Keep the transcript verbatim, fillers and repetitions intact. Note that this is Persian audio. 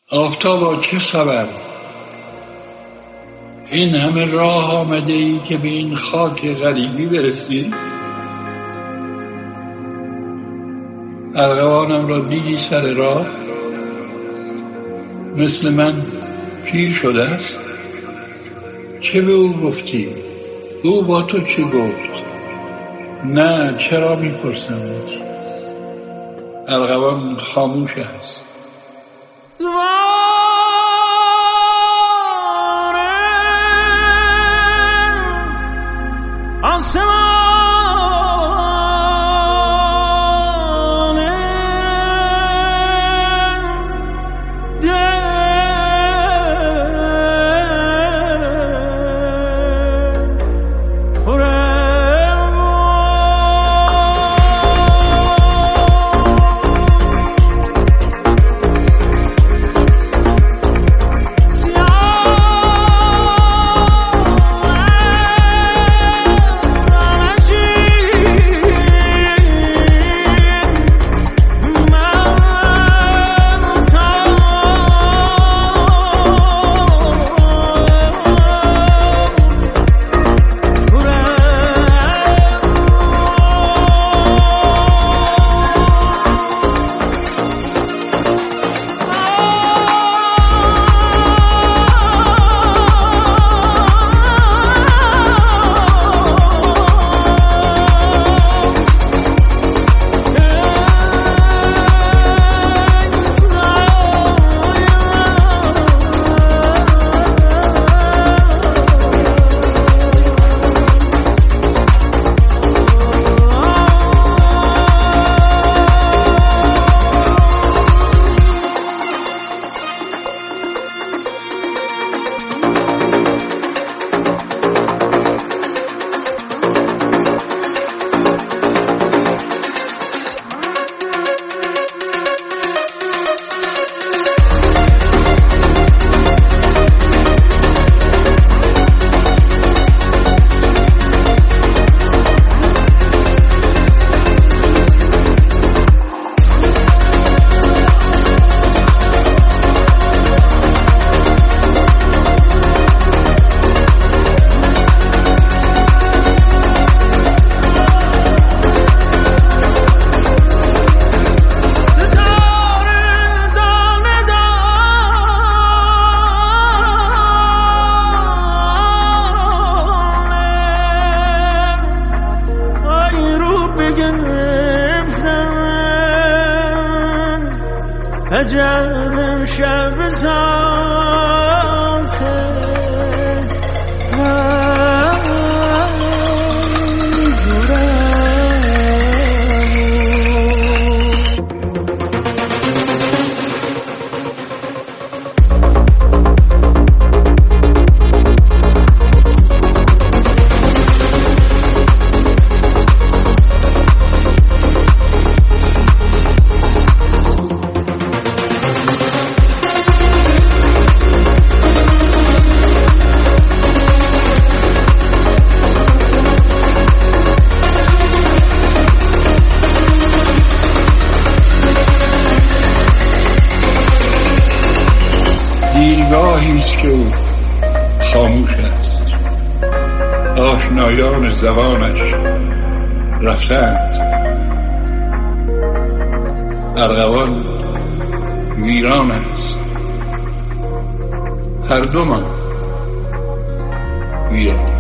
آفتابا چه خبر؟ این همه راه آمده ای که به این خاک غریبی برسی؟ ارغوانم را دیدی سر راه؟ مثل من پیر شده است؟ چه به او گفتی؟ او با تو چی گفت؟ نه، چرا میپرسمت؟ ارغوان خاموش است. عجب شب سازه دیرگاهیست که او خاموش است. آشنایان زبانش رفتند. ارغوان ویران است. هر دو من ویران.